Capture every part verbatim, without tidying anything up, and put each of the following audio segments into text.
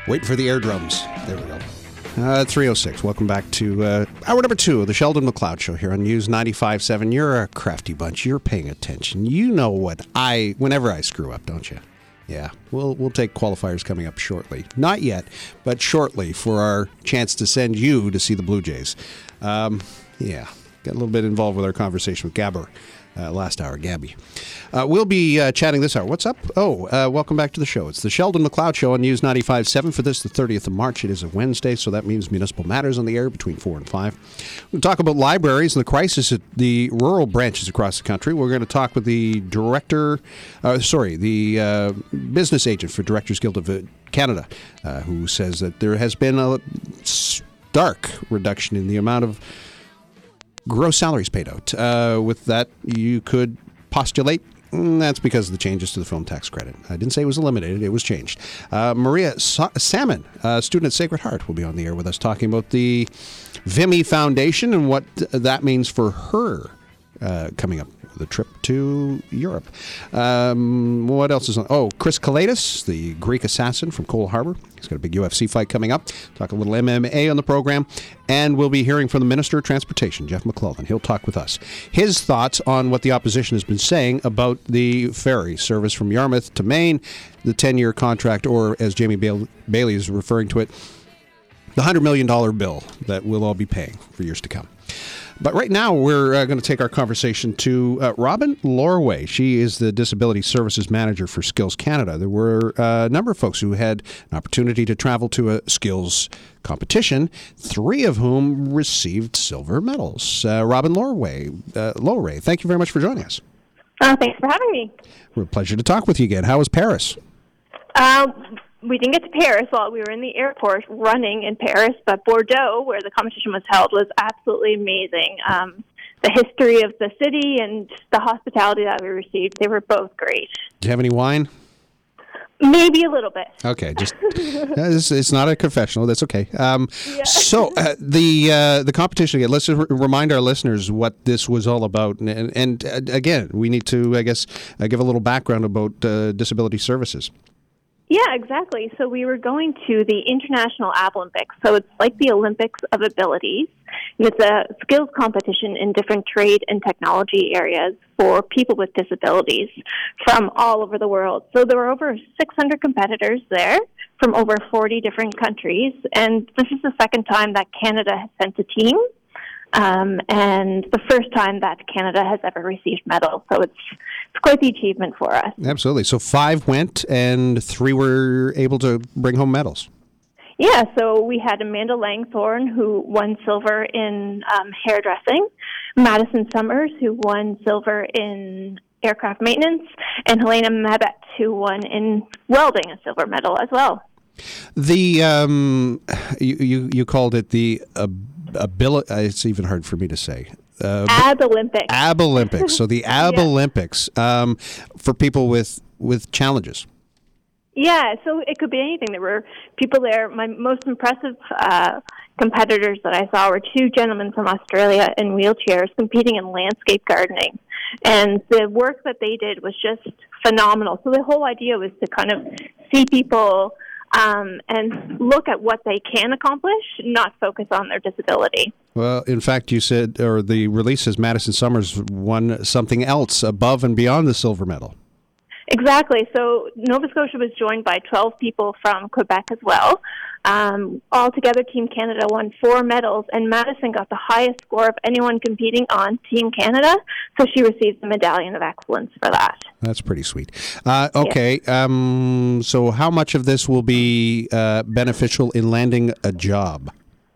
Waiting for the air drums. There we go. Uh, three oh six. Welcome back to uh, hour number two of the Sheldon McLeod Show here on News ninety-five point seven. You're a crafty bunch. You're paying attention. You know what I, whenever I screw up, don't you? Yeah, we'll we'll take qualifiers coming up shortly. Not yet, but shortly for our chance to send you to see the Blue Jays. Um, yeah, got a little bit involved with our conversation with Gabber. Uh, last hour, Gabby. Uh, we'll be uh, chatting this hour. What's up? Oh, uh, welcome back to the show. It's the Sheldon McLeod Show on News ninety-five point seven for this, the thirtieth of March. It is a Wednesday, so that means Municipal Matters on the air between four and five. We'll talk about libraries and the crisis at the rural branches across the country. We're going to talk with the director, uh, sorry, the uh, business agent for Directors Guild of Canada, uh, who says that there has been a stark reduction in the amount of gross salaries paid out. Uh, with that, you could postulate mm, that's because of the changes to the film tax credit. I didn't say it was eliminated, it was changed. Uh, Maria Sa- Salmon, a student at Sacred Heart, will be on the air with us talking about the Vimy Foundation and what that means for her uh, coming up. The trip to Europe. Um, what else is on? Oh, Chris Kalidas, the Greek assassin from Cole Harbour. He's got a big U F C fight coming up. Talk a little M M A on the program. And we'll be hearing from the Minister of Transportation, Jeff McClellan. He'll talk with us. His thoughts on what the opposition has been saying about the ferry service from Yarmouth to Maine, the ten-year contract, or as Jamie Bailey, Bailey is referring to it, the one hundred million dollars bill that we'll all be paying for years to come. But right now, we're uh, going to take our conversation to uh, Robin Lorway. She is the Disability Services Manager for Skills Canada. There were uh, a number of folks who had an opportunity to travel to a skills competition, three of whom received silver medals. Uh, Robin Lorway, uh, Lorway, thank you very much for joining us. Uh, thanks for having me. We're a pleasure to talk with you again. How was Paris? Uh, we didn't get to Paris while we were in the airport running in Paris, but Bordeaux, where the competition was held, was absolutely amazing. Um, the history of the city and the hospitality that we received, they were both great. Do you have any wine? Maybe a little bit. Okay, just it's, it's not a confessional. That's okay. Um, yeah. So uh, the uh, the competition again. Let's just re- remind our listeners what this was all about, and, and, and uh, again, we need to, I guess, uh, give a little background about uh, disability services. Yeah, exactly. So we were going to the International Abolympics. So it's like the Olympics of abilities. And it's a skills competition in different trade and technology areas for people with disabilities from all over the world. So there were over six hundred competitors there from over forty different countries. And this is the second time that Canada has sent a team. Um, and the first time that Canada has ever received medals. So it's it's quite the achievement for us. Absolutely. So five went and three were able to bring home medals. Yeah, so we had Amanda Langthorne, who won silver in um, hairdressing, Madison Summers, who won silver in aircraft maintenance, and Helena Mabet, who won in welding a silver medal as well. The um, you, you you called it the uh, ability. It's even hard for me to say. Uh, Ab Olympics. Ab Olympics. So the Ab yeah. Olympics um, for people with with challenges. Yeah, so it could be anything. There were people there. My most impressive uh, competitors that I saw were two gentlemen from Australia in wheelchairs competing in landscape gardening. And the work that they did was just phenomenal. So the whole idea was to kind of see people um, and look at what they can accomplish, not focus on their disability. Well, in fact, you said, or the release says Madison Summers won something else above and beyond the silver medal. Exactly. So Nova Scotia was joined by twelve people from Quebec as well. Um, altogether, Team Canada won four medals, and Madison got the highest score of anyone competing on Team Canada, so she received the Medallion of Excellence for that. That's pretty sweet. Uh, okay, yeah. um, so how much of this will be uh, beneficial in landing a job?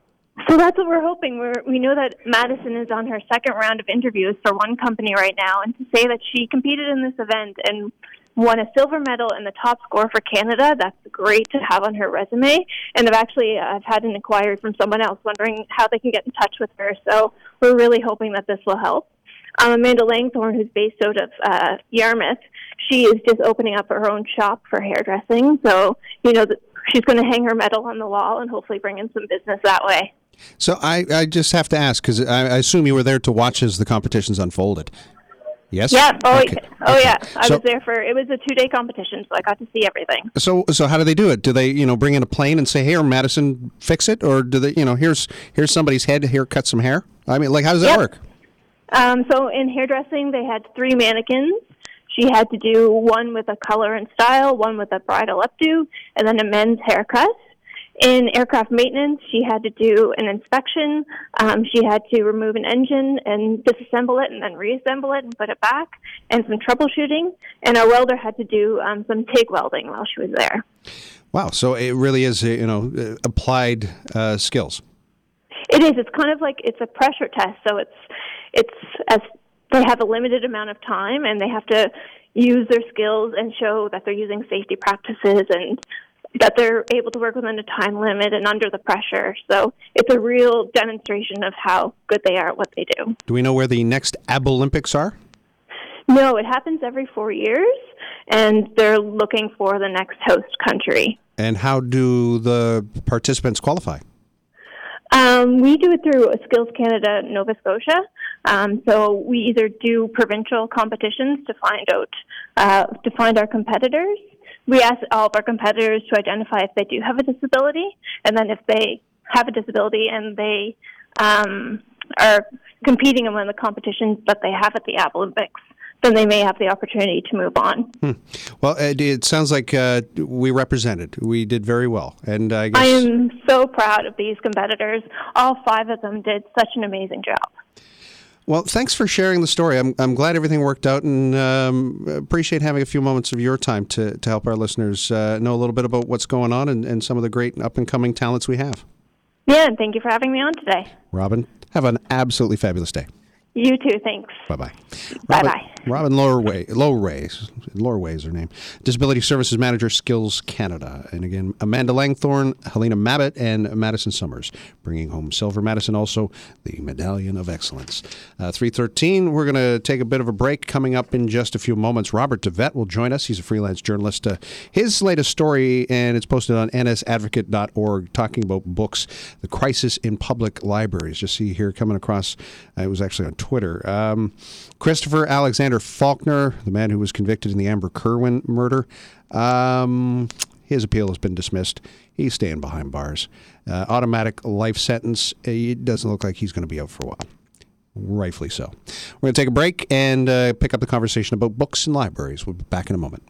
So that's what we're hoping. We're, we know that Madison is on her second round of interviews for one company right now, and to say that she competed in this event and won a silver medal and the top score for Canada, that's great to have on her resume. And I've actually uh, I've had an inquiry from someone else wondering how they can get in touch with her. So we're really hoping that this will help. Um, Amanda Langthorne, who's based out of uh, Yarmouth, she is just opening up her own shop for hairdressing. So, you know, she's going to hang her medal on the wall and hopefully bring in some business that way. So I, I just have to ask, because I, I assume you were there to watch as the competitions unfolded. Yes? Yeah. Oh, okay. oh okay. yeah. I so, was there for, it was a two-day competition, so I got to see everything. So so how do they do it? Do they, you know, bring in a plane and say, here, Madison, fix it? Or do they, you know, here's here's somebody's head, here, cut some hair? I mean, like, how does that yep. work? Um, so in hairdressing, they had three mannequins. She had to do one with a color and style, one with a bridal updo, and then a men's haircut. In aircraft maintenance, she had to do an inspection. Um, she had to remove an engine and disassemble it and then reassemble it and put it back, and some troubleshooting. And our welder had to do um, some TIG welding while she was there. Wow. So it really is, you know, applied uh, skills. It is. It's kind of like it's a pressure test. So it's it's as they have a limited amount of time, and they have to use their skills and show that they're using safety practices and that they're able to work within a time limit and under the pressure. So it's a real demonstration of how good they are at what they do. Do we know where the next Ab Olympics are? No, it happens every four years, and they're looking for the next host country. And how do the participants qualify? Um, we do it through Skills Canada Nova Scotia. Um, so we either do provincial competitions to find out, uh, to find our competitors. We ask all of our competitors to identify if they do have a disability, and then if they have a disability and they um, are competing in one of the competitions that they have at the Ab Olympics, then they may have the opportunity to move on. Hmm. Well, it, it sounds like uh, we represented. We did very well. And I guess I am so proud of these competitors. All five of them did such an amazing job. Well, thanks for sharing the story. I'm I'm glad everything worked out, and um, appreciate having a few moments of your time to, to help our listeners uh, know a little bit about what's going on and, and some of the great up-and-coming talents we have. Yeah, and thank you for having me on today. Robin, have an absolutely fabulous day. You too, thanks. Bye-bye. Bye-bye. Robin Lorway, Lorway, Lorway is her name. Disability Services Manager, Skills Canada. And again, Amanda Langthorne, Helena Mabbitt, and Madison Summers, bringing home silver. Madison also the Medallion of Excellence. Uh, three thirteen, we're going to take a bit of a break. Coming up in just a few moments, Robert DeVette will join us. He's a freelance journalist. Uh, his latest story, and it's posted on N S advocate dot org, talking about books, the crisis in public libraries. Just see here coming across, uh, it was actually on Twitter. Um, Christopher Alexander Faulkner, the man who was convicted in the Amber Kerwin murder, um, his appeal has been dismissed. He's staying behind bars. Uh, automatic life sentence. It doesn't look like he's going to be out for a while. Rightfully so. We're going to take a break and uh, pick up the conversation about books and libraries. We'll be back in a moment.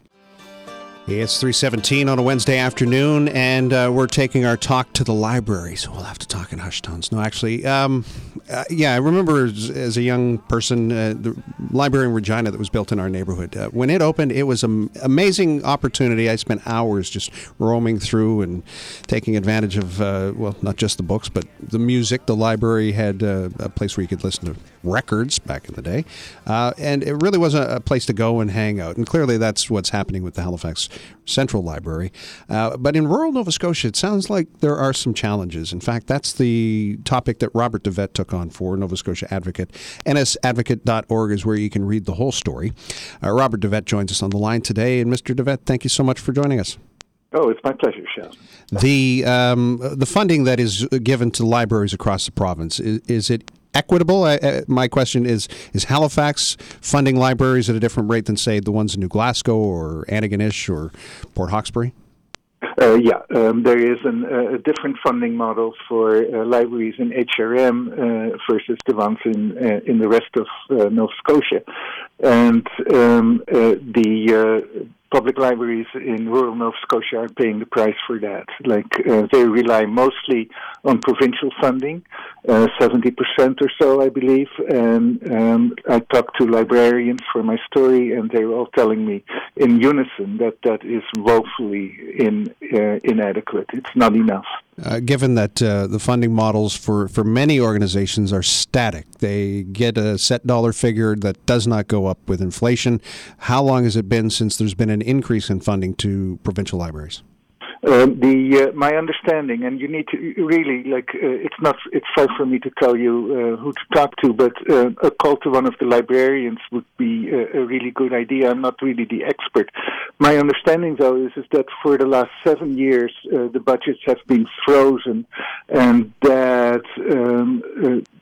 It's three seventeen on a Wednesday afternoon, and uh, we're taking our talk to the library, so we'll have to talk in hushed tones. No, actually, um, uh, yeah, I remember as, as a young person, uh, the library in Regina that was built in our neighborhood. Uh, when it opened, it was an amazing opportunity. I spent hours just roaming through and taking advantage of, uh, well, not just the books, but the music. The library had uh, a place where you could listen to records back in the day, uh, and it really was a, a place to go and hang out. And clearly that's what's happening with the Halifax Central Library. Uh, but in rural Nova Scotia, it sounds like there are some challenges. In fact, that's the topic that Robert DeVette took on for Nova Scotia Advocate. N S advocate dot org is where you can read the whole story. Uh, Robert DeVette joins us on the line today. And Mister DeVette, thank you so much for joining us. Oh, it's my pleasure, Sean. The, um, the funding that is given to libraries across the province, is, is it equitable? Uh, my question is, is Halifax funding libraries at a different rate than, say, the ones in New Glasgow or Antigonish or Port Hawkesbury? Uh, yeah, um, there is an, uh, a different funding model for uh, libraries in H R M uh, versus the ones in uh, in the rest of uh, Nova Scotia. And um, uh, the uh, public libraries in rural Nova Scotia are paying the price for that. Like, uh, they rely mostly on provincial funding, uh, seventy percent or so, I believe. And um, I talked to librarians for my story, and they were all telling me in unison that that is woefully in, uh, inadequate. It's not enough. Uh, given that uh, the funding models for, for many organizations are static, they get a set dollar figure that does not go up with inflation. How long has it been since there's been an increase in funding to provincial libraries? Uh, the uh, my understanding, and you need to really like uh, it's not it's far for me to tell you uh, who to talk to, but uh, a call to one of the librarians would be a, a really good idea. I'm not really the expert. My understanding, though, is is that for the last seven years uh, the budgets have been frozen, and that um, uh,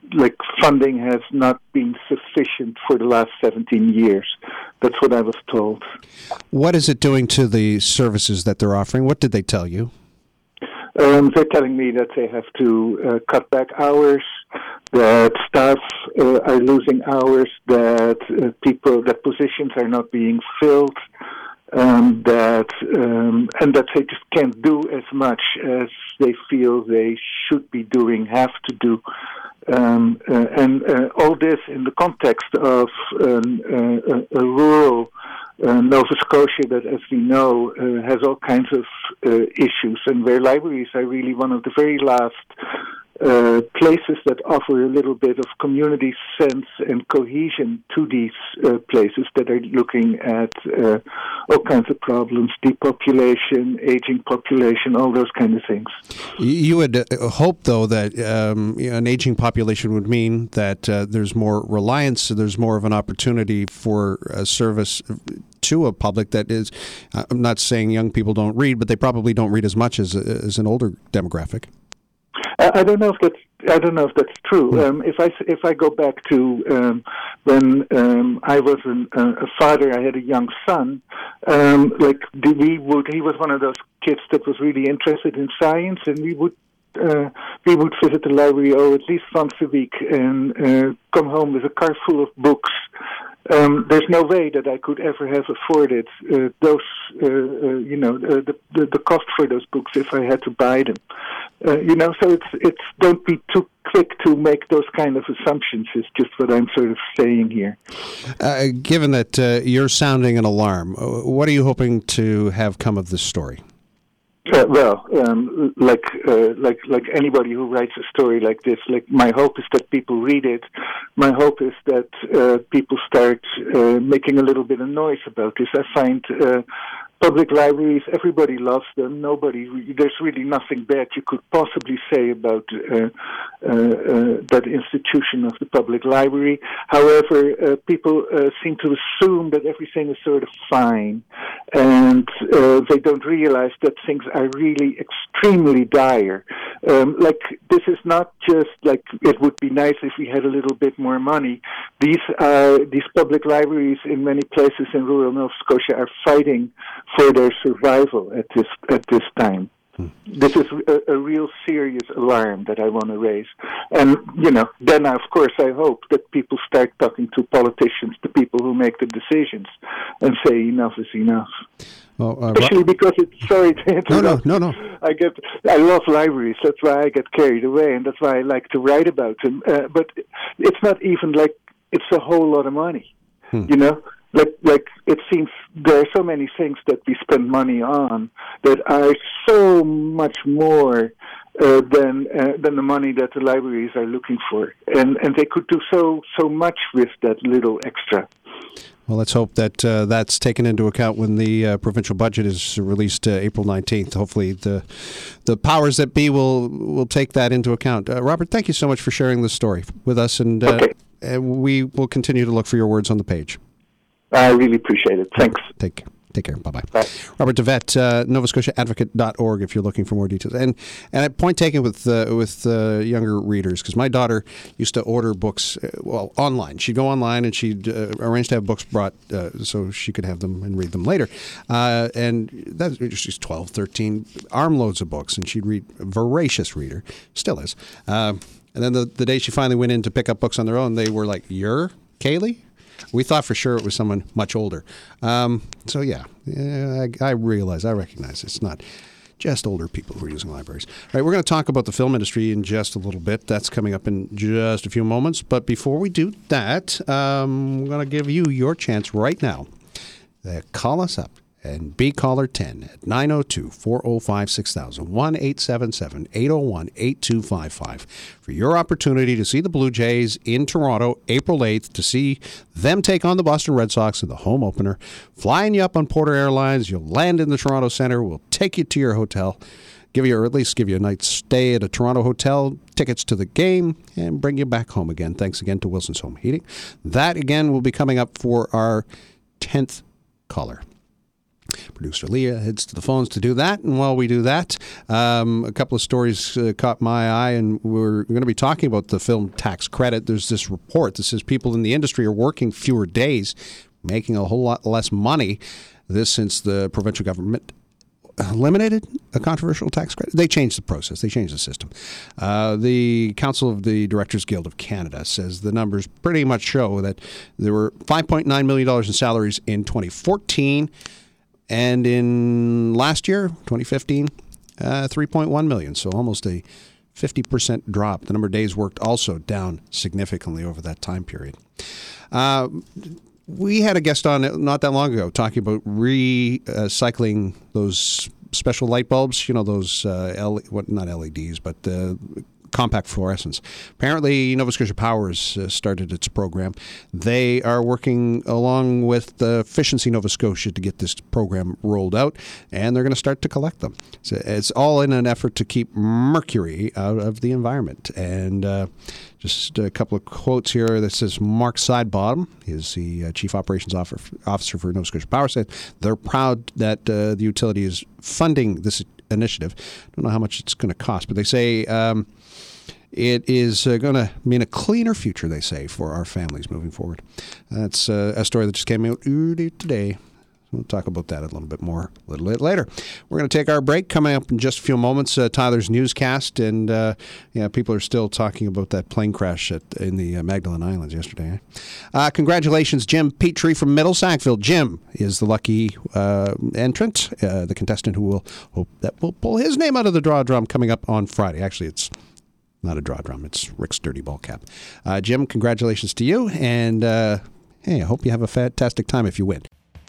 like funding has not been sufficient for the last seventeen years. That's what I was told. What is it doing to the services that they're offering? What did they tell you? Um, they're telling me that they have to uh, cut back hours, that staff uh, are losing hours, that uh, people, that positions are not being filled, um, that um, and that they just can't do as much as they feel they should be doing, have to do. Um, uh, and uh, all this in the context of um, uh, a, a rural uh, Nova Scotia that, as we know, uh, has all kinds of uh, issues, and where libraries are really one of the very last uh, places that offer a little bit of community sense and cohesion to these uh, places that are looking at uh, all kinds of problems, depopulation, aging population, all those kind of things. You would uh, hope, though, that um, an aging population would mean that uh, there's more reliance, there's more of an opportunity for a service to a public that is, I'm not saying young people don't read, but they probably don't read as much as as an older demographic. I don't know if that's I don't know if that's true. Um, if I if I go back to um, when um, I was an, uh, a father, I had a young son. Um, like we would, he was one of those kids that was really interested in science, and we would uh, we would visit the library oh at least once a week and uh, come home with a car full of books. Um, there's no way that I could ever have afforded uh, those, uh, uh, you know, uh, the, the the cost for those books if I had to buy them. Uh, you know, so it's it's don't be too quick to make those kind of assumptions. Is just what I'm sort of saying here. Uh, given that uh, you're sounding an alarm, what are you hoping to have come of this story? Uh, well, um, like uh, like like anybody who writes a story like this, like my hope is that people read it. My hope is that uh, people start uh, making a little bit of noise about this. I find uh, public libraries, everybody loves them. Nobody, there's really nothing bad you could possibly say about uh, uh, uh, that institution of the public library. However, uh, people uh, seem to assume that everything is sort of fine, and uh, they don't realize that things are really extremely dire. Um, like, this is not just like it would be nice if we had a little bit more money. These uh, these public libraries in many places in rural Nova Scotia are fighting for their survival at this at this time. Hmm. This is a, a real serious alarm that I want to raise. And, you know, then, of course, I hope that people start talking to politicians, the people who make the decisions, and say enough is enough. Well, uh, Especially because it's, sorry to interrupt. No, no, no, no. I get, I love libraries. That's why I get carried away, and that's why I like to write about them. Uh, but it's not even like it's a whole lot of money, hmm. you know? Like, like it seems there are so many things that we spend money on that are so much more uh, than uh, than the money that the libraries are looking for, and and they could do so so much with that little extra. Well, let's hope that uh, that's taken into account when the uh, provincial budget is released uh, April nineteenth. Hopefully, the the powers that be will will take that into account. Uh, Robert, thank you so much for sharing this story with us, and, uh, okay. and we will continue to look for your words on the page. I really appreciate it. Thanks. Take take care. Bye-bye. Bye. Robert DeVette, uh, Nova Scotia Advocate dot org if you're looking for more details. And and a point taken with uh, with uh, younger readers, because my daughter used to order books, uh, well, online. She'd go online and she'd uh, arrange to have books brought uh, so she could have them and read them later. Uh, and that, she's twelve, thirteen, armloads of books, and she'd read, a voracious reader, still is. Uh, and then the, the day she finally went in to pick up books on their own, they were like, "You're Kaylee?" We thought for sure it was someone much older. Um, so, yeah, yeah I, I realize, I recognize it's not just older people who are using libraries. All right, we're going to talk about the film industry in just a little bit. That's coming up in just a few moments. But before we do that, um, I'm going to give you your chance right now. Uh, call us up and be caller ten at nine oh two, four oh five, six thousand, one eight seven seven, eight oh one, eight two five five for your opportunity to see the Blue Jays in Toronto April eighth, to see them take on the Boston Red Sox in the home opener. Flying you up on Porter Airlines, you'll land in the Toronto Centre, we'll take you to your hotel, give you, or at least give you a night's stay at a Toronto hotel, tickets to the game, and bring you back home again. Thanks again to Wilson's Home Heating. That, again, will be coming up for our tenth caller. Producer Leah heads to the phones to do that. And while we do that, um, a couple of stories uh, caught my eye, and we're going to be talking about the film tax credit. There's this report that says people in the industry are working fewer days, making a whole lot less money. This since the provincial government eliminated a controversial tax credit. They changed the process. They changed the system. Uh, the Council of the Directors Guild of Canada says the numbers pretty much show that there were five point nine million dollars in salaries in twenty fourteen, and in last year, twenty fifteen, uh, three point one million dollars, so almost a fifty percent drop. The number of days worked also down significantly over that time period. Uh, We had a guest on not that long ago talking about recycling those special light bulbs, you know, those, uh, L- what, not L E Ds, but uh, compact fluorescents. Apparently, Nova Scotia Power has uh, started its program. They are working along with uh, Efficiency Nova Scotia to get this program rolled out, and they're going to start to collect them. So it's all in an effort to keep mercury out of the environment. And uh, just a couple of quotes here that says Mark Sidebottom, is the uh, Chief Operations Officer for Nova Scotia Power, said they're proud that uh, the utility is funding this initiative. I don't know how much it's going to cost, but they say um, it is uh, going to mean a cleaner future, they say, for our families moving forward. That's uh, a story that just came out today. We'll talk about that a little bit more a little bit later. We're going to take our break. Coming up in just a few moments, uh, Tyler's newscast, and uh, yeah, people are still talking about that plane crash at, in the uh, Magdalen Islands yesterday. Eh? Uh, congratulations, Jim Petrie from Middle Sackville. Jim is the lucky uh, entrant, uh, the contestant who will hope that will pull his name out of the draw drum coming up on Friday. Actually, it's not a draw drum; it's Rick's dirty ball cap. Uh, Jim, congratulations to you, and uh, hey, I hope you have a fantastic time if you win.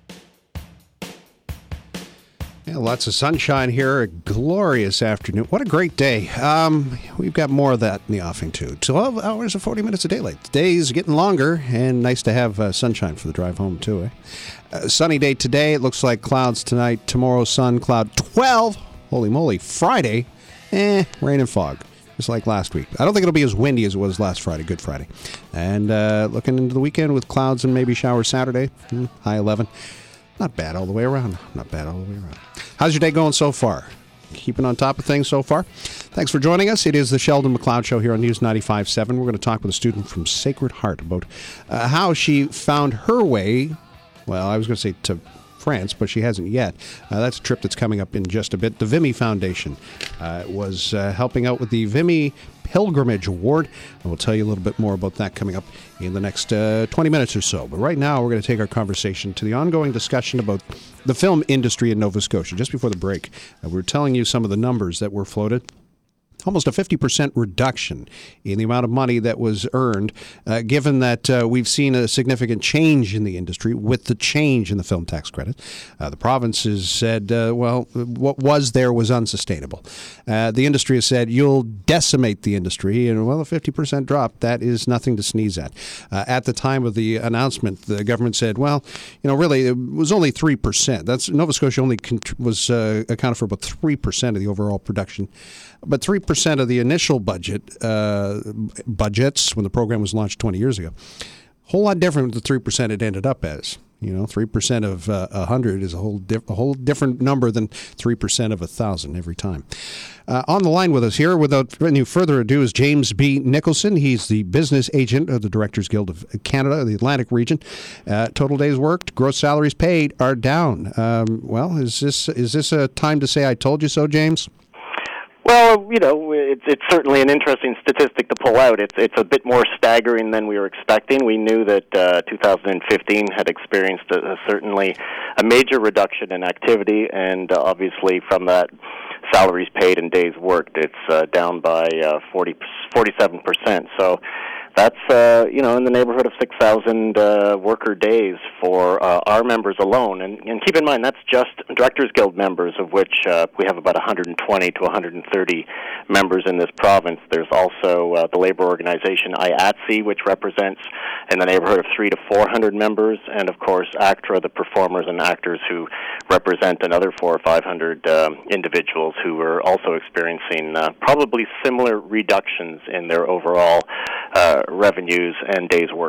Yeah, lots of sunshine here. A glorious afternoon. What a great day. Um, we've got more of that in the offing, too. twelve hours and forty minutes of daylight. The day's getting longer, and nice to have uh, sunshine for the drive home, too. Eh? Uh, sunny day today. It looks like clouds tonight. Tomorrow, sun, cloud twelve. Holy moly. Friday, eh, rain and fog. Just like last week. I don't think it'll be as windy as it was last Friday, Good Friday. And uh, looking into the weekend with clouds and maybe showers Saturday. Hmm, high eleven. Not bad all the way around. Not bad all the way around. How's your day going so far? Keeping on top of things so far? Thanks for joining us. It is the Sheldon McLeod Show here on News ninety-five point seven. We're going to talk with a student from Sacred Heart about uh, how she found her way, well, I was going to say to France, but she hasn't yet. Uh, that's a trip that's coming up in just a bit. The Vimy Foundation uh, was uh, helping out with the Vimy Pilgrimage Award, and we'll tell you a little bit more about that coming up in the next uh, twenty minutes or so. But right now, we're going to take our conversation to the ongoing discussion about the film industry in Nova Scotia. Just before the break, uh, we were telling you some of the numbers that were floated. Almost a fifty percent reduction in the amount of money that was earned, uh, given that uh, we've seen a significant change in the industry with the change in the film tax credit. Uh, the province has said, uh, well, what was there was unsustainable. Uh, the industry has said, you'll decimate the industry, and, well, a fifty percent drop, that is nothing to sneeze at. Uh, at the time of the announcement, the government said, well, you know, really, it was only three percent. That's Nova Scotia only cont- was uh, accounted for about three percent of the overall production. But three percent of the initial budget uh, budgets when the program was launched twenty years ago, a whole lot different than the three percent it ended up as. You know, three percent of uh, one hundred is a whole, diff- a whole different number than three percent of one thousand every time. Uh, on the line with us here, without any further ado, is James B. Nicholson. He's the business agent of the Directors Guild of Canada, the Atlantic region. Uh, total days worked, gross salaries paid are down. Um, well, is this is this a time to say I told you so, James? Well, you know, it's, it's certainly an interesting statistic to pull out. It's it's a bit more staggering than we were expecting. We knew that uh, two thousand fifteen had experienced a, a, certainly a major reduction in activity, and uh, obviously from that, salaries paid and days worked, it's uh, down by uh, forty, forty-seven percent. So that's, uh, you know, in the neighborhood of six thousand uh, worker days for uh, our members alone. And, and keep in mind, that's just Directors Guild members, of which uh, we have about one hundred twenty to one hundred thirty members in this province. There's also uh, the labor organization I A T S E, which represents in the neighborhood of three to four hundred members, and, of course, ACTRA, the performers and actors who represent another four or five hundred um, individuals who are also experiencing uh, probably similar reductions in their overall uh, revenues and days worked.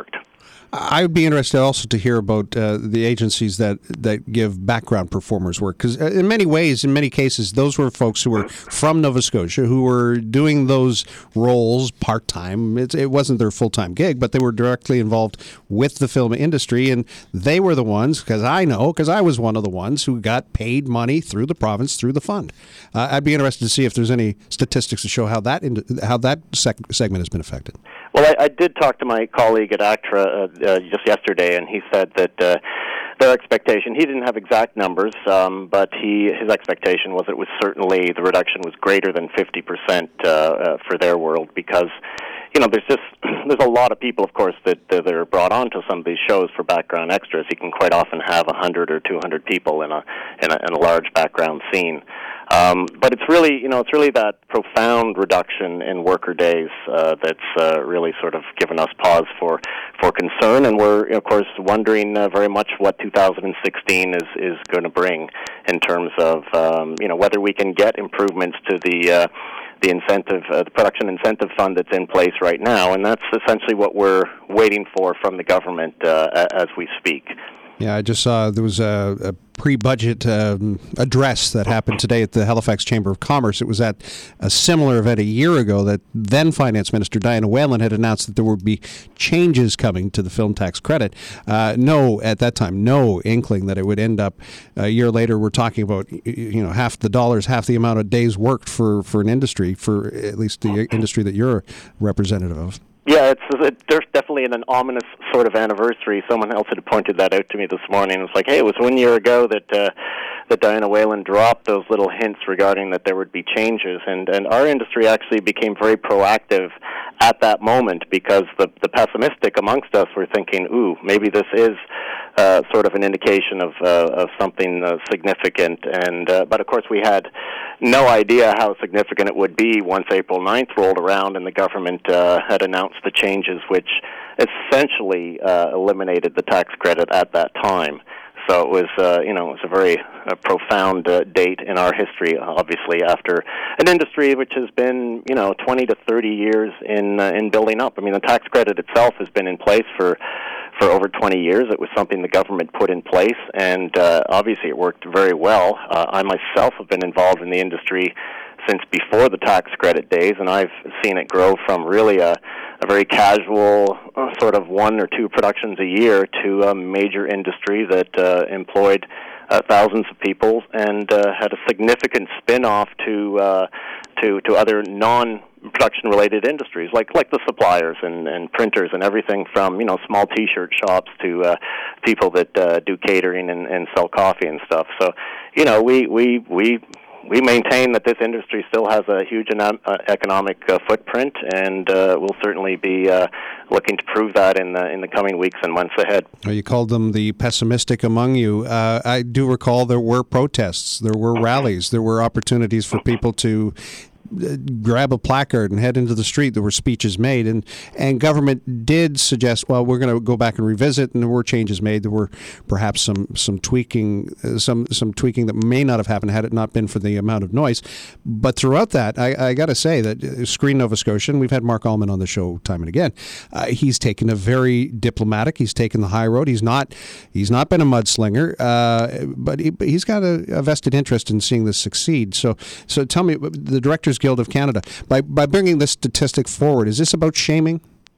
I would be interested also to hear about uh, the agencies that, that give background performers work, because in many ways, in many cases, those were folks who were from Nova Scotia who were doing those roles part-time. It, it wasn't their full-time gig, but they were directly involved with the film industry, and they were the ones, because I know, because I was one of the ones who got paid money through the province, through the fund. Uh, I'd be interested to see if there's any statistics to show how that how that sec- segment has been affected. Well, I, I did talk to my colleague at ACTRA uh, uh, just yesterday, and he said that uh, their expectation, he didn't have exact numbers, um, but he his expectation was it was certainly, the reduction was greater than fifty percent uh, uh, for their world, because, you know, there's just, there's a lot of people, of course, that, that are brought onto some of these shows for background extras. You can quite often have one hundred or two hundred people in a, in a, in a large background scene. Um, but it's really, you know, it's really that profound reduction in worker days uh, that's uh, really sort of given us pause for, for concern, and we're, of course, wondering uh, very much what two thousand sixteen is, is going to bring in terms of, um, you know, whether we can get improvements to the uh, the incentive, uh, the production incentive fund that's in place right now, and that's essentially what we're waiting for from the government uh, as we speak. Yeah, I just saw there was a, a pre-budget um, address that happened today at the Halifax Chamber of Commerce. It was at a similar event a year ago that then Finance Minister Diana Whalen had announced that there would be changes coming to the film tax credit. Uh, no, at that time, no inkling that it would end up a year later. We're talking about, you know, half the dollars, half the amount of days worked for, for an industry, for at least the industry that you're representative of. Yeah, it's it, there's definitely an, an ominous sort of anniversary. Someone else had pointed that out to me this morning. It was like, hey, it was one year ago that uh, that Diana Whalen dropped those little hints regarding that there would be changes, and, and our industry actually became very proactive at that moment, because the, the pessimistic amongst us were thinking, ooh, maybe this is uh, sort of an indication of uh, of something uh, significant. And uh, but of course we had no idea how significant it would be once April ninth rolled around and the government uh, had announced the changes, which essentially uh, eliminated the tax credit at that time. So it was, uh, you know, it was a very uh, profound uh, date in our history, obviously, after an industry which has been, you know, twenty to thirty years in uh, in building up. I mean, the tax credit itself has been in place for for over twenty years. It was something the government put in place, and uh, obviously it worked very well. Uh, I myself have been involved in the industry since before the tax credit days, and I've seen it grow from really a, a very casual uh, sort of one or two productions a year to a major industry that uh, employed uh, thousands of people and uh, had a significant spin-off to uh, to to other non-production related industries, like like the suppliers and, and printers and everything from, you know, small T-shirt shops to uh, people that uh, do catering and, and sell coffee and stuff. So, you know, we we we. We maintain that this industry still has a huge uh, economic uh, footprint, and uh, we'll certainly be uh, looking to prove that in the in the coming weeks and months ahead. You called them the pessimistic among you. Uh, I do recall there were protests, there were rallies, there were opportunities for people to grab a placard and head into the street. There were speeches made, and, and government did suggest, well, we're going to go back and revisit, and there were changes made. There were perhaps some some tweaking, uh, some some tweaking that may not have happened had it not been for the amount of noise. But throughout that, I, I got to say that Screen Nova Scotia, and we've had Mark Allman on the show time and again, uh, he's taken a very diplomatic, he's taken the high road. He's not he's not been a mudslinger, uh, but he, he's got a, a vested interest in seeing this succeed. So, so tell me, the Directors Guild of Canada, by by bringing this statistic forward, is this about shaming?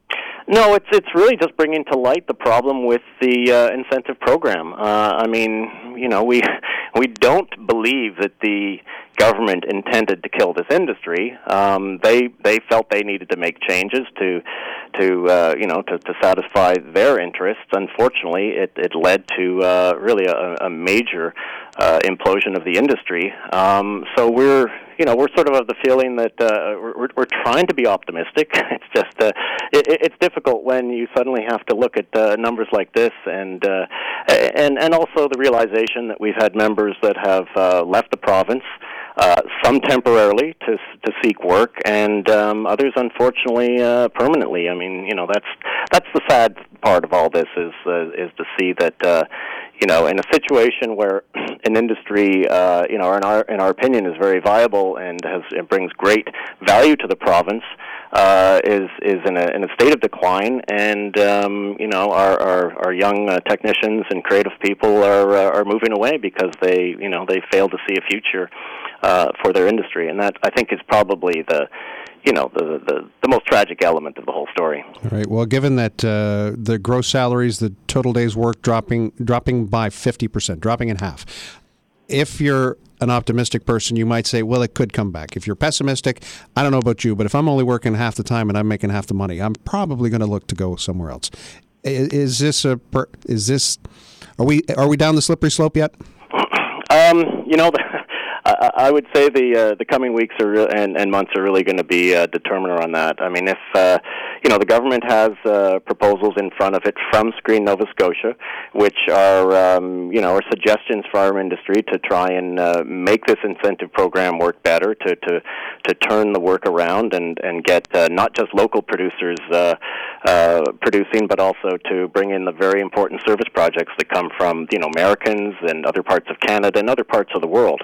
No, it's it's really just bringing to light the problem with the uh, incentive program. Uh, I mean, you know, we we don't believe that the government intended to kill this industry. Um, they they felt they needed to make changes to to uh, you know to, to satisfy their interests. Unfortunately, it, it led to uh, really a, a major uh, implosion of the industry. Um, so we're you know we're sort of of the feeling that uh, we're we're trying to be optimistic. It's just uh, it, it's difficult when you suddenly have to look at uh, numbers like this, and uh, and and also the realization that we've had members that have uh, left the province. Uh, some temporarily to to seek work, and um, others, unfortunately, uh, permanently. I mean, you know, that's that's the sad part of all this is uh, is to see that uh, you know, in a situation where an industry, uh, you know, in our in our opinion, is very viable and has it brings great value to the province, uh, is is in a in a state of decline, and um, you know, our our, our young uh, technicians and creative people are uh, are moving away because they you know they fail to see a future uh, for their industry, and that I think is probably the you know, the, the the most tragic element of the whole story. All right. Well, given that uh, the gross salaries, the total days work dropping dropping by fifty percent, dropping in half, if you're an optimistic person, you might say, well, it could come back. If you're pessimistic, I don't know about you, but if I'm only working half the time and I'm making half the money, I'm probably going to look to go somewhere else. Is, is this a is this are we are we down the slippery slope yet? Um, you know. The I would say the uh, the coming weeks are re- and, and months are really going to be a determiner on that. I mean, if uh, you know, the government has uh, proposals in front of it from Screen Nova Scotia, which are um, you know are suggestions for our industry to try and uh, make this incentive program work better, to to, to turn the work around and and get uh, not just local producers uh, uh, producing, but also to bring in the very important service projects that come from you know Americans and other parts of Canada and other parts of the world.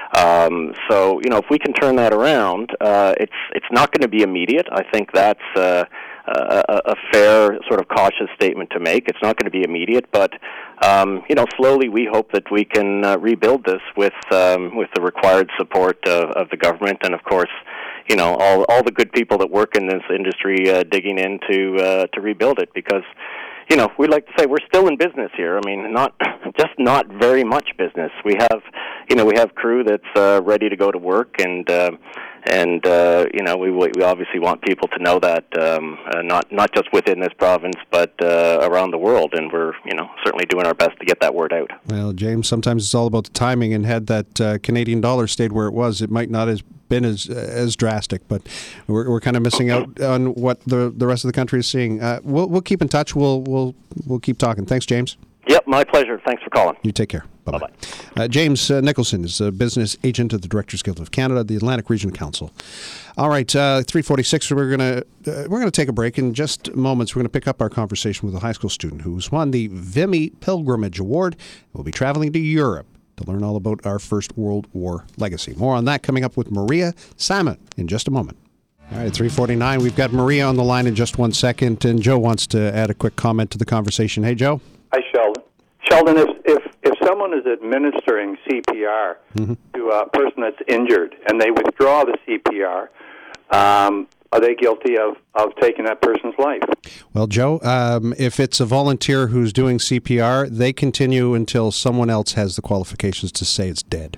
Um, so, you know, if we can turn that around, uh, it's it's not going to be immediate. I think that's uh, a, a fair sort of cautious statement to make. It's not going to be immediate, but um, you know, slowly we hope that we can uh, rebuild this with um, with the required support of, of the government, and of course, you know, all all the good people that work in this industry uh, digging in to uh, to rebuild it, because. You know, we like to say we're still in business here. I mean, not just not very much business. We have, you know, we have crew that's uh, ready to go to work, and uh, and uh, you know, we we obviously want people to know that um, uh, not not just within this province, but uh, around the world. And we're, you know, certainly doing our best to get that word out. Well, James, sometimes it's all about the timing. And had that uh, Canadian dollar stayed where it was, it might not have been as as drastic. But we're we're kind of missing out on what the the rest of the country is seeing. Uh, we'll we'll keep in touch. We'll we'll we'll keep talking. Thanks, James. Yep, my pleasure. Thanks for calling. You take care. Bye-bye. Bye-bye. Uh, James uh, Nicholson is a business agent of the Directors Guild of Canada, the Atlantic Region Council. All right, uh, three forty-six. We're gonna uh, we're gonna take a break in just moments. We're gonna pick up our conversation with a high school student who's won the Vimy Pilgrimage Award. We'll be traveling to Europe to learn all about our First World War legacy. More on that coming up with Maria Salmon in just a moment. All right, three forty-nine. We've got Maria on the line in just one second, and Joe wants to add a quick comment to the conversation. Hey, Joe. Hi, Sheldon. Sheldon, if if, if someone is administering C P R mm-hmm. to a person that's injured and they withdraw the C P R, um, are they guilty of, of taking that person's life? Well, Joe, um, if it's a volunteer who's doing C P R, they continue until someone else has the qualifications to say it's dead.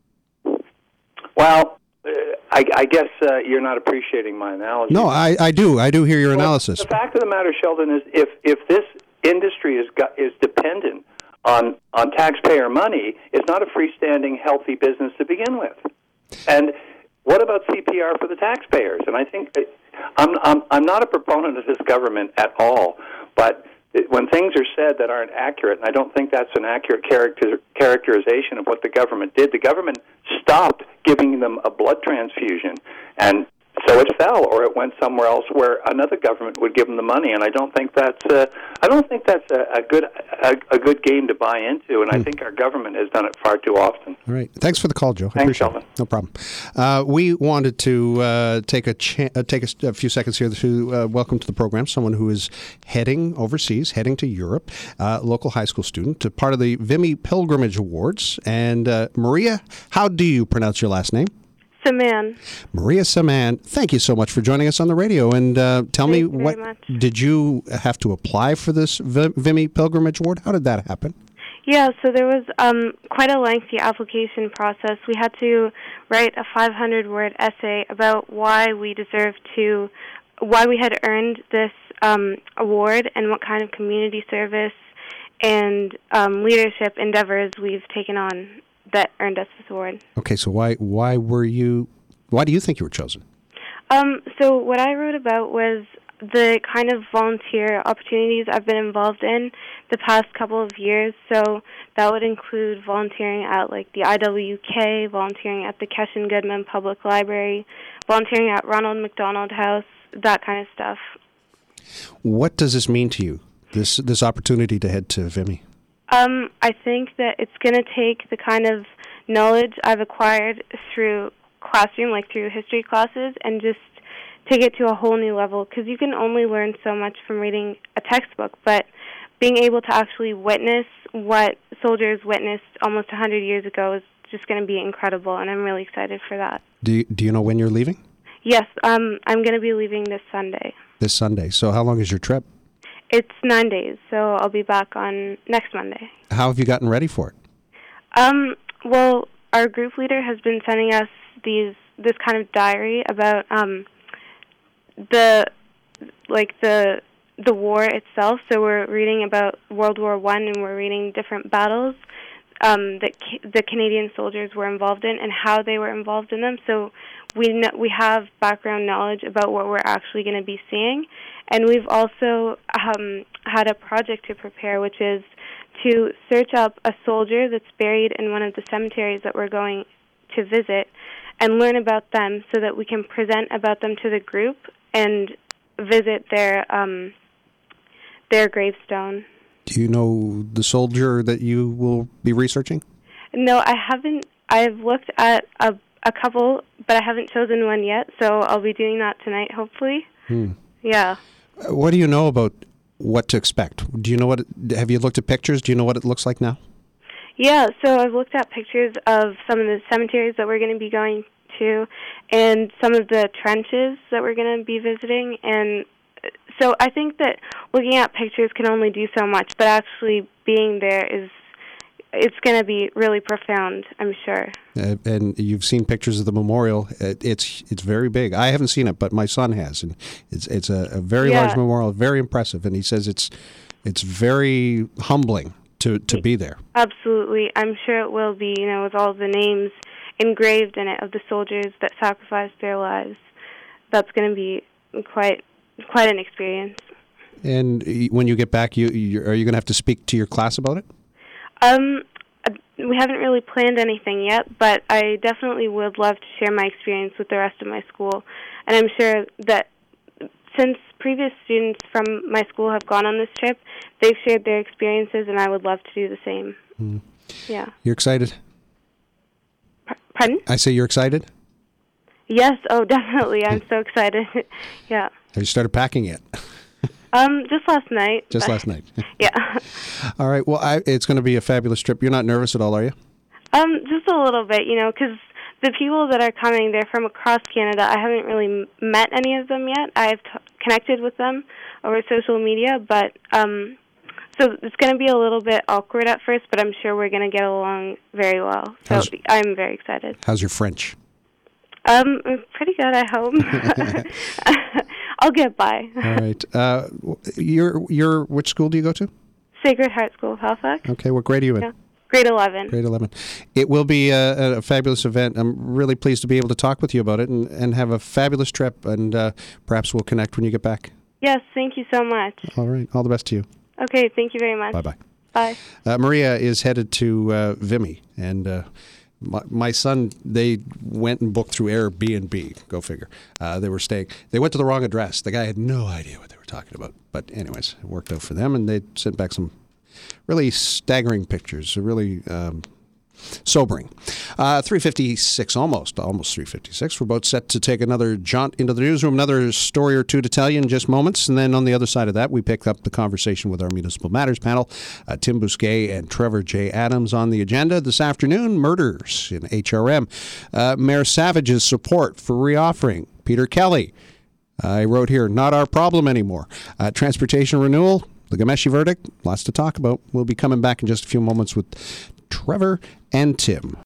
Well, uh, I, I guess uh, you're not appreciating my analogy. No, I, I do. I do hear your well, analysis. The fact of the matter, Sheldon, is if, if this industry is got, is dependent on on taxpayer money, it's not a freestanding, healthy business to begin with. And what about C P R for the taxpayers? And I think I'm I'm I'm not a proponent of this government at all, but when things are said that aren't accurate, and I don't think that's an accurate character, characterization of what the government did. The government stopped giving them a blood transfusion, and so it fell, or it went somewhere else where another government would give them the money. And I don't think that's uh, I don't think that's a, a good a, a good game to buy into. And mm. I think our government has done it far too often. All right, thanks for the call, Joe. I Thanks, appreciate it. No problem. Uh, we wanted to uh, take a cha- uh, take a, a few seconds here to uh, welcome to the program someone who is heading overseas, heading to Europe, uh, local high school student, to part of the Vimy Pilgrimage Awards. And uh, Maria, how do you pronounce your last name? Saman. Maria Saman, thank you so much for joining us on the radio. And uh, tell Thank me, you what very much. Did you have to apply for this v- Vimy Pilgrimage Award? How did that happen? Yeah, so there was um, quite a lengthy application process. We had to write a five hundred word essay about why we deserved to, why we had earned this um, award and what kind of community service and um, leadership endeavors we've taken on that earned us this award. Okay, so why why were you, why do you think you were chosen? Um, so what I wrote about was the kind of volunteer opportunities I've been involved in the past couple of years. So that would include volunteering at like the I W K, volunteering at the Keshen Goodman Public Library, volunteering at Ronald McDonald House, that kind of stuff. What does this mean to you, this this opportunity to head to Vimy? Um, I think that it's going to take the kind of knowledge I've acquired through classroom, like through history classes, and just take it to a whole new level, because you can only learn so much from reading a textbook, but being able to actually witness what soldiers witnessed almost one hundred years ago is just going to be incredible, and I'm really excited for that. Do you, do you know when you're leaving? Yes, um, I'm going to be leaving this Sunday. This Sunday. So how long is your trip? It's nine days, so I'll be back on next Monday. How have you gotten ready for it? Um, well, our group leader has been sending us these this kind of diary about um, the like the the war itself. So we're reading about World War One, and we're reading different battles um, that ca- the Canadian soldiers were involved in and how they were involved in them. So we kn- we have background knowledge about what we're actually going to be seeing, and we've also um, had a project to prepare, which is to search up a soldier that's buried in one of the cemeteries that we're going to visit and learn about them so that we can present about them to the group and visit their um, their gravestone. Do you know the soldier that you will be researching? No, I haven't. I've looked at a, a couple, but I haven't chosen one yet, so I'll be doing that tonight, hopefully. Hmm. Yeah. What do you know about what to expect? Do you know what? It, have you looked at pictures? Do you know what it looks like now? Yeah, so I've looked at pictures of some of the cemeteries that we're going to be going to and some of the trenches that we're going to be visiting. And so I think that looking at pictures can only do so much, but actually being there is, it's going to be really profound, I'm sure. Uh, and you've seen pictures of the memorial. It's it's very big. I haven't seen it, but my son has, and it's it's a, a very Yeah. large memorial, very impressive. And he says it's it's very humbling to, to be there. Absolutely. I'm sure it will be, you know, with all the names engraved in it of the soldiers that sacrificed their lives. That's going to be quite quite an experience. And when you get back, you, you are you going to have to speak to your class about it? Um, we haven't really planned anything yet, but I definitely would love to share my experience with the rest of my school. And I'm sure that since previous students from my school have gone on this trip, they've shared their experiences, and I would love to do the same. Mm. Yeah. You're excited? P- pardon? I say you're excited? Yes, oh, definitely. I'm so excited. Yeah. Have you started packing yet? Um, just last night. Just but- last night. Yeah. All right. Well, I, it's going to be a fabulous trip. You're not nervous at all, are you? Um, just a little bit, you know, because the people that are coming, they're from across Canada. I haven't really m- met any of them yet. I've t- connected with them over social media, but um, so it's going to be a little bit awkward at first, but I'm sure we're going to get along very well. So How's- I'm very excited. How's your French? Um, pretty good, I hope. I'll get by. All right. Uh, you're, you're, which school do you go to? Sacred Heart School of Halifax. Okay. What grade are you in? Yeah. Grade eleven. Grade eleven. It will be a, a fabulous event. I'm really pleased to be able to talk with you about it and, and have a fabulous trip. And uh, perhaps we'll connect when you get back. Yes, thank you so much. All right. All the best to you. Okay, thank you very much. Bye-bye. Bye. Uh, Maria is headed to uh, Vimy, and uh, my, my son, they went and booked through Airbnb. Go figure. Uh, they were staying. They went to the wrong address. The guy had no idea what they were talking about. But anyways, it worked out for them, and they sent back some really staggering pictures, really um, sobering. Uh, three fifty-six, almost, almost three fifty-six. We're about set to take another jaunt into the newsroom, another story or two to tell you in just moments. And then on the other side of that, we pick up the conversation with our Municipal Matters panel. Uh, Tim Bousquet and Trevor J. Adams on the agenda this afternoon. Murders in H R M. Uh, Mayor Savage's support for reoffering. Peter Kelly. I wrote here, not our problem anymore. Uh, transportation renewal. The Ghomeshi verdict, lots to talk about. We'll be coming back in just a few moments with Trevor and Tim.